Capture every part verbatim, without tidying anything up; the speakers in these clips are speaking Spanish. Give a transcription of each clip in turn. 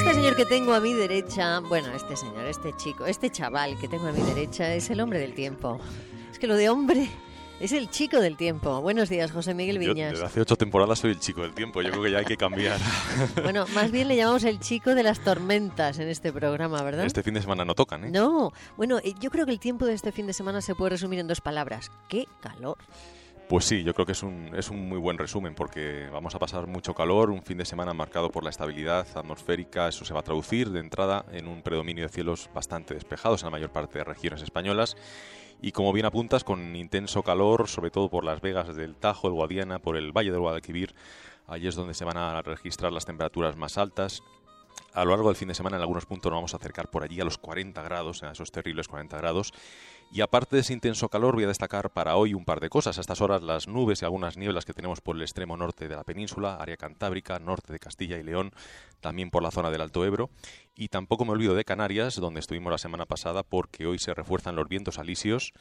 Este señor que tengo a mi derecha, bueno, este señor, este chico, este chaval que tengo a mi derecha es el hombre del tiempo. Es que lo de hombre es el chico del tiempo. Buenos días, José Miguel Viñas. Yo desde hace ocho temporadas soy el chico del tiempo. Yo creo que ya hay que cambiar. Bueno, más bien le llamamos el chico de las tormentas en este programa, ¿verdad? Este fin de semana no tocan, ¿eh? No. Bueno, yo creo que el tiempo de este fin de semana se puede resumir en dos palabras. ¡Qué calor! Pues sí, yo creo que es un, es un muy buen resumen porque vamos a pasar mucho calor, un fin de semana marcado por la estabilidad atmosférica, eso se va a traducir de entrada en un predominio de cielos bastante despejados en la mayor parte de regiones españolas y como bien apuntas, con intenso calor, sobre todo por las vegas del Tajo, el Guadiana, por el Valle del Guadalquivir, allí es donde se van a registrar las temperaturas más altas. A lo largo del fin de semana en algunos puntos nos vamos a acercar por allí a los cuarenta grados, a esos terribles cuarenta grados. Y aparte de ese intenso calor voy a destacar para hoy un par de cosas. A estas horas las nubes y algunas nieblas que tenemos por el extremo norte de la península, área cantábrica, norte de Castilla y León, también por la zona del Alto Ebro. Y tampoco me olvido de Canarias, donde estuvimos la semana pasada, porque hoy se refuerzan los vientos alisios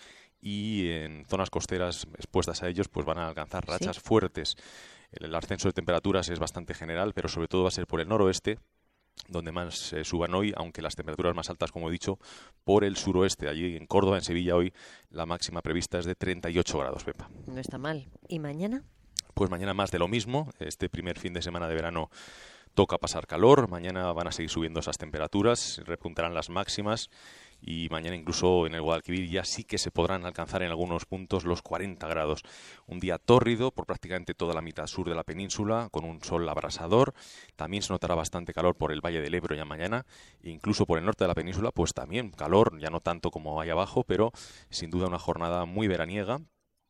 y en zonas costeras expuestas a ellos pues van a alcanzar rachas ¿Sí? fuertes. El ascenso de temperaturas es bastante general, pero sobre todo va a ser por el noroeste, donde más eh, suban hoy, aunque las temperaturas más altas, como he dicho, por el suroeste. Allí en Córdoba, en Sevilla, hoy la máxima prevista es de treinta y ocho grados, Pepa. No está mal. ¿Y mañana? Pues mañana más de lo mismo. Este primer fin de semana de verano toca pasar calor. Mañana van a seguir subiendo esas temperaturas, repuntarán las máximas. Y mañana incluso en el Guadalquivir ya sí que se podrán alcanzar en algunos puntos los cuarenta grados. Un día tórrido por prácticamente toda la mitad sur de la península, con un sol abrasador. También se notará bastante calor por el Valle del Ebro ya mañana, e incluso por el norte de la península, pues también calor, ya no tanto como hay abajo, pero sin duda una jornada muy veraniega.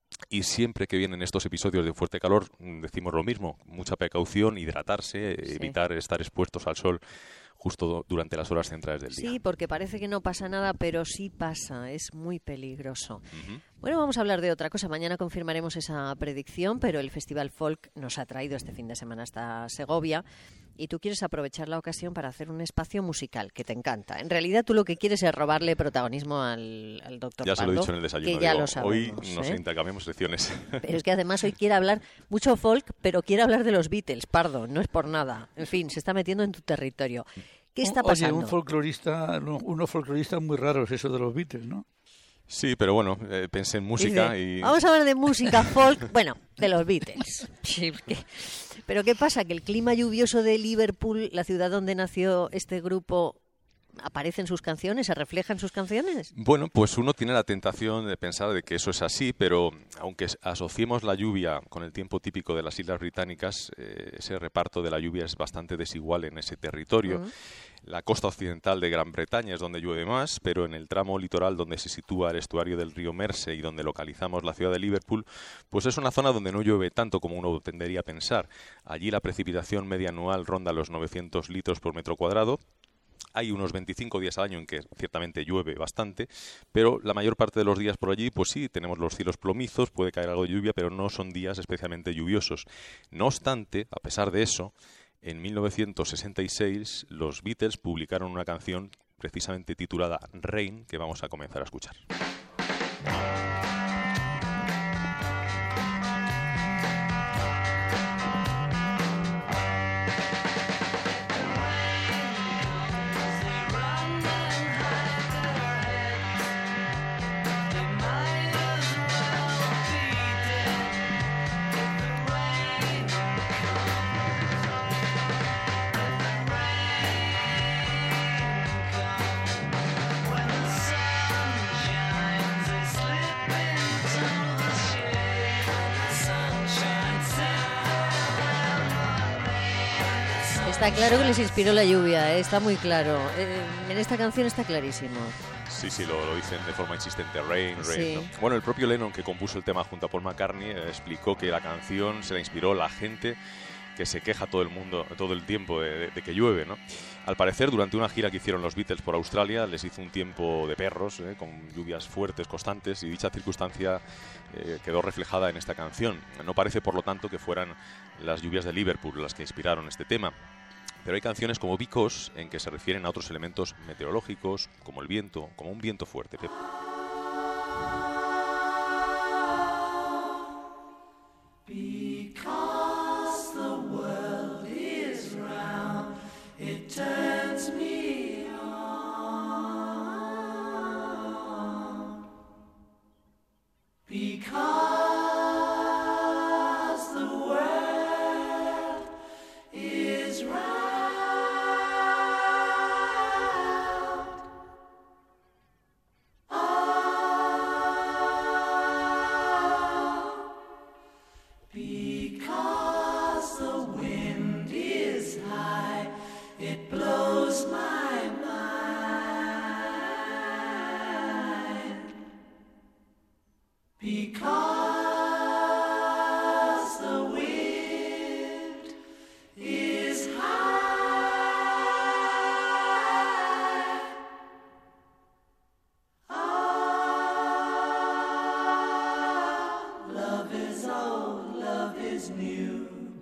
Y siempre que vienen estos episodios de fuerte calor decimos lo mismo, mucha precaución, hidratarse, sí. evitar estar expuestos al sol justo durante las horas centrales del día. Sí, porque parece que no pasa nada, pero sí pasa, es muy peligroso. Uh-huh. Bueno, vamos a hablar de otra cosa. Mañana confirmaremos esa predicción, pero el Festival Folk nos ha traído este fin de semana hasta Segovia y tú quieres aprovechar la ocasión para hacer un espacio musical que te encanta. En realidad tú lo que quieres es robarle protagonismo al, al doctor Ya Pardo, se lo he dicho en el desayuno. Que ya digo, lo sabemos, hoy nos ¿eh? intercambiamos secciones. Pero es que además hoy quiere hablar mucho folk, pero quiere hablar de los Beatles, Pardo, no es por nada. En fin, se está metiendo en tu territorio. ¿Qué está pasando? Oye, un folclorista, unos folcloristas muy raros, eso de los Beatles, ¿no? Sí, pero bueno, eh, pensé en música Dice, y... Vamos a hablar de música folk, bueno, de los Beatles. Sí, pero ¿qué pasa? Que el clima lluvioso de Liverpool, la ciudad donde nació este grupo, ¿aparece en sus canciones? ¿Se refleja en sus canciones? Bueno, pues uno tiene la tentación de pensar de que eso es así, pero aunque asociemos la lluvia con el tiempo típico de las Islas Británicas, eh, ese reparto de la lluvia es bastante desigual en ese territorio. Uh-huh. La costa occidental de Gran Bretaña es donde llueve más, pero en el tramo litoral donde se sitúa el estuario del río Mersey y donde localizamos la ciudad de Liverpool, pues es una zona donde no llueve tanto como uno tendería a pensar. Allí la precipitación media anual ronda los novecientos litros por metro cuadrado. Hay unos veinticinco días al año en que ciertamente llueve bastante, pero la mayor parte de los días por allí, pues sí, tenemos los cielos plomizos, puede caer algo de lluvia, pero no son días especialmente lluviosos. No obstante, a pesar de eso, en mil novecientos sesenta y seis los Beatles publicaron una canción precisamente titulada Rain, que vamos a comenzar a escuchar. Está claro que les inspiró la lluvia, ¿eh? Está muy claro. Eh, en esta canción está clarísimo. Sí, sí, lo, lo dicen de forma insistente, Rain, Rain. Sí. ¿no? Bueno, el propio Lennon, que compuso el tema junto a Paul McCartney, eh, explicó que la canción se la inspiró la gente que se queja todo el mundo, todo el tiempo de, de, de que llueve, ¿no? Al parecer, durante una gira que hicieron los Beatles por Australia, les hizo un tiempo de perros, ¿eh? con lluvias fuertes, constantes, y dicha circunstancia eh, quedó reflejada en esta canción. No parece, por lo tanto, que fueran las lluvias de Liverpool las que inspiraron este tema. Pero hay canciones como Because en que se refieren a otros elementos meteorológicos, como el viento, como un viento fuerte. Because the world is round, it turns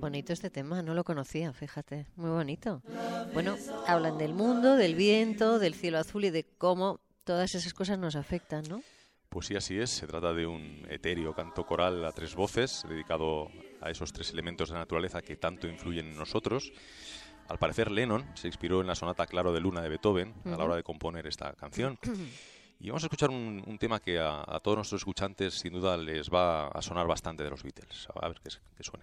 bonito este tema, no lo conocía, fíjate, muy bonito. Bueno, hablan del mundo, del viento, del cielo azul y de cómo todas esas cosas nos afectan, ¿no? Pues sí, así es. Se trata de un etéreo canto coral a tres voces, dedicado a esos tres elementos de la naturaleza que tanto influyen en nosotros. Al parecer, Lennon se inspiró en la sonata Claro de Luna de Beethoven uh-huh. a la hora de componer esta canción. Y vamos a escuchar un, un tema que a, a todos nuestros escuchantes sin duda les va a sonar bastante de los Beatles. A ver qué, qué suene.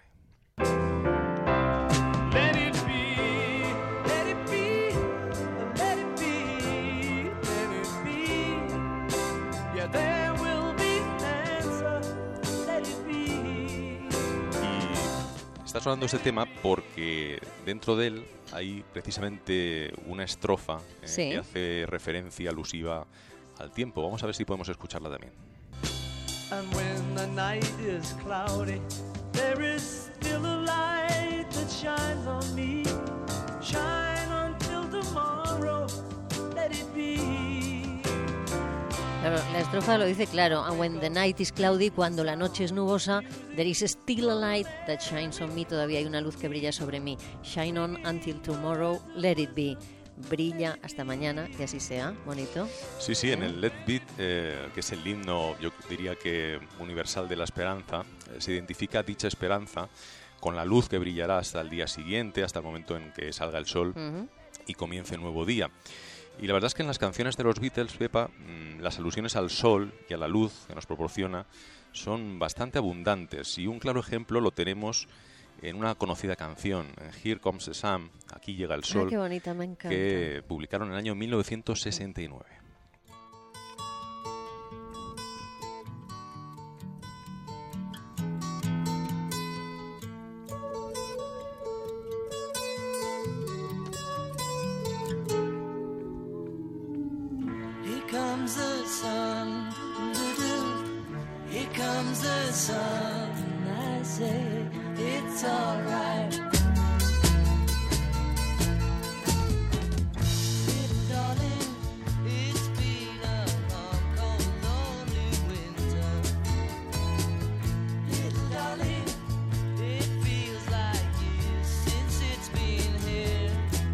Let it be, let it be, let it be, let it be. Yeah, there will be an answer, let it be. Y está sonando este tema porque dentro de él hay precisamente una estrofa eh, sí. que hace referencia alusiva al tiempo. Vamos a ver si podemos escucharla también. And when the night is cloudy, there is still a light that shines on me. Shine until tomorrow, let it be. Claro, la estrofa lo dice claro. And when the night is cloudy, cuando la noche es nubosa, there is still a light that shines on me. Todavía hay una luz que brilla sobre mí. Shine on until tomorrow, let it be. Brilla hasta mañana, que así sea. Bonito. Sí, sí, en el Let Beat, eh, que es el himno, yo diría que universal de la esperanza, eh, se identifica dicha esperanza con la luz que brillará hasta el día siguiente, hasta el momento en que salga el sol uh-huh. y comience un nuevo día. Y la verdad es que en las canciones de los Beatles, Pepa, mmm, las alusiones al sol y a la luz que nos proporciona son bastante abundantes. Y un claro ejemplo lo tenemos en una conocida canción, Here Comes the Sun, Aquí llega el sol, ah, qué bonita, me encanta. Que publicaron en el año mil novecientos sesenta y nueve. Here comes the sun, here comes the sun, I say it's alright. Little darling, it's been a long, cold, lonely winter. Little darling, it feels like years since it's been here.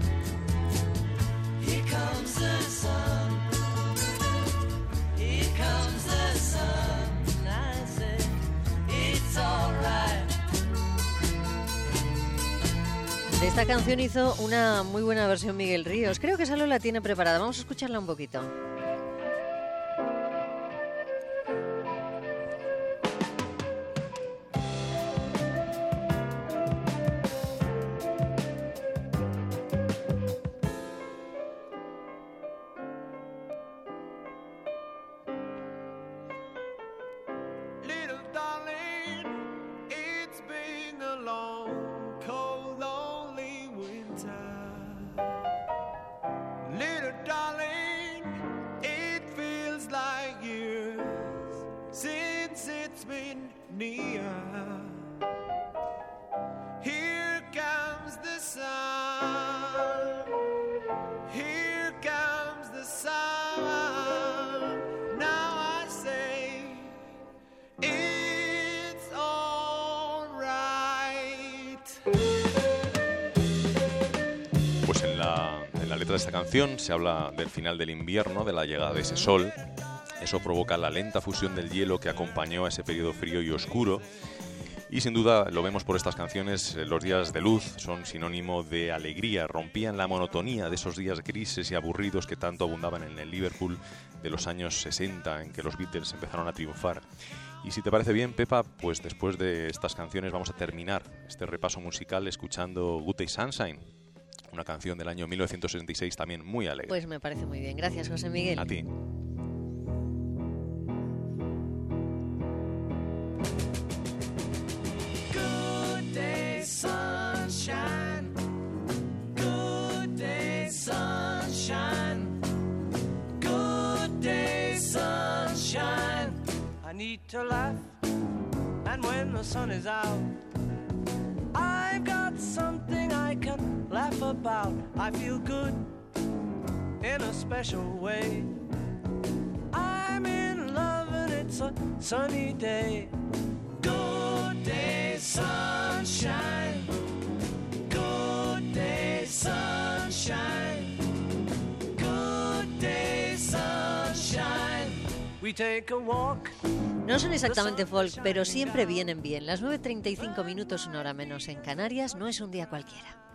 Here comes the sun, here comes the sun, I say it's alright. De esta canción hizo una muy buena versión Miguel Ríos. Creo que Salo la tiene preparada. Vamos a escucharla un poquito. Little darling, it's been a long, cold, lonely winter. Little darling, it feels like years since it's been near. Here comes the sun, here comes the sun. Now I say it's all right. Pues en la, en la letra de esta canción se habla del final del invierno, de la llegada de ese sol. Eso provoca la lenta fusión del hielo que acompañó a ese periodo frío y oscuro. Y sin duda, lo vemos por estas canciones, los días de luz son sinónimo de alegría, rompían la monotonía de esos días grises y aburridos que tanto abundaban en el Liverpool de los años sesenta, en que los Beatles empezaron a triunfar. Y si te parece bien, Pepa, pues después de estas canciones vamos a terminar este repaso musical escuchando Good Day Sunshine, una canción del año mil novecientos sesenta y seis también muy alegre. Pues me parece muy bien. Gracias, José Miguel. A ti. Good day, sunshine. Good day, sunshine. Good day, sunshine. I need to laugh, and when the sun is out, I've got something I can laugh about. I feel good in a special way. I'm in love and it's a sunny day. Good day, sunshine. We take a walk. No son exactamente folk, pero siempre vienen bien. Las nueve treinta y cinco minutos, una hora menos en Canarias, no es un día cualquiera.